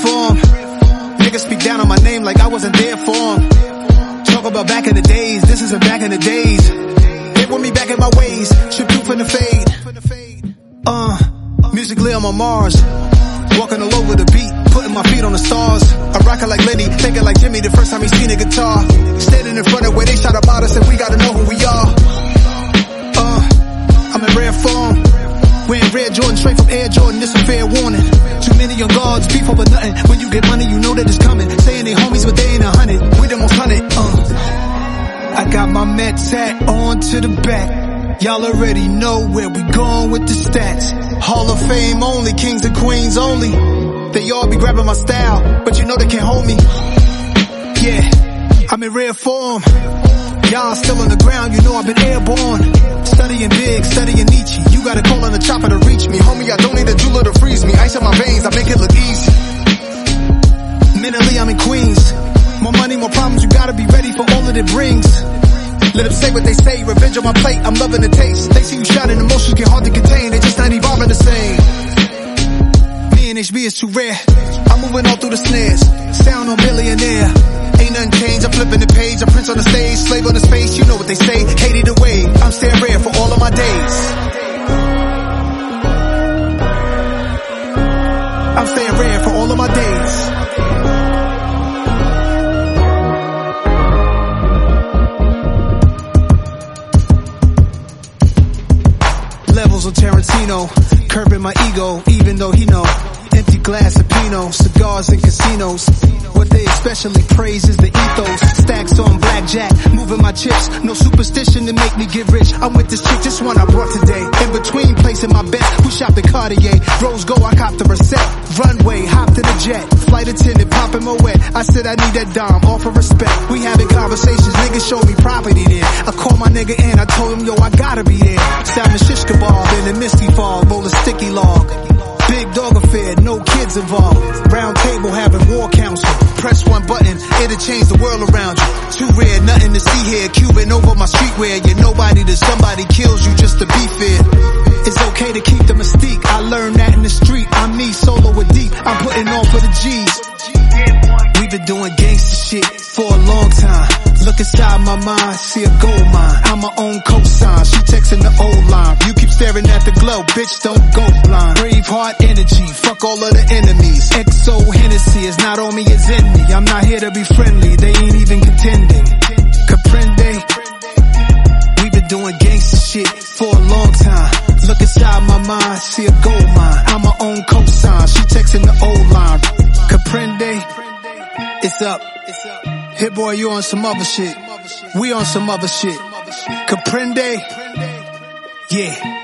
form. Niggas speak down on my name like I wasn't there for them. Talk about back in the days, this isn't back in the days. They want me back in my ways, shit proof in the fade. Musically I'm on Mars. Walking all over the beat, putting my feet on the stars. I rock it like Lenny, thinking like Jimmy the first time he seen a guitar. Standing in front of where they shot about us and we gotta know who we are. I'm in rare form. Wearing red Jordan straight from Air Jordan, this a fair warning. Too many young guards, beef over nothing. When you get money, you know that it's coming. Saying they homies, but they ain't 100. We the most 100. I got my Mets hat on to the back. Y'all already know where we going with the stats. Hall of Fame only, kings and queens only. They all be grabbing my style, but you know they can't hold me. Yeah, I'm in rare form. Y'all still on the ground, you know I've been airborne. Studying big, studying Nietzsche. You gotta call on the chopper to reach me. Homie, I don't need a jeweler to freeze me. Ice in my veins, I make it look easy. Mentally, I'm in Queens. More money, more problems, you gotta be ready for all that it brings. Let them say what they say, revenge on my plate, I'm loving the taste. They see you shining, emotions get hard to contain, they just not evolving the same. Me and HB is too rare, I'm moving all through the snares. Sound on billionaire, ain't nothing changed, I'm flipping the page. I prince on the stage, slave on the space, you know what they say. Hate either way, I'm staying rare for all of my days. I'm staying rare for all of my days. Levels of Tarantino, curbing my ego, even though he know. Empty glass of Pinot, cigars and casinos. What they especially praise is the ethos. Stacks on blackjack, moving my chips. No superstition to make me get rich. I'm with this chick, just one I brought today. In between placing my bet, we shopped at Cartier. Rose Gold, I copped the receipt. Runway, hopped in the jet. Flight attendant, popping my wet. I said I need that dime, offer respect. We having conversations, niggas show me property there. I called my nigga in, I told him, yo, I gotta be there. Salmon shish kebab in a misty fog, roll a sticky log. Big dog affair, no kids involved. Round table having war council. Press one button, it'll change the world around you. Too rare, nothing to see here. Cuban over my streetwear. You're nobody till somebody kills you just to be fair. It's okay to keep the mystique. I learned that in the street. I'm me, solo with deep. I'm putting on for the G's. We've been doing gangster shit for a long time. Look inside my mind, see a gold mine. I'm my own cosign, she texting the old line. You keep staring at the glow, bitch, don't go blind. Brave heart energy, fuck all of the enemies. XO Hennessy is not on me, it's in me. I'm not here to be friendly, they ain't even contending. Comprende? We've been doing gangster shit for a long time. Look inside my mind, see a gold mine. I'm my own cosign, she texting the old line. Comprende? It's up. Hit boy, you on some other shit. We on some other shit. Comprende? Yeah.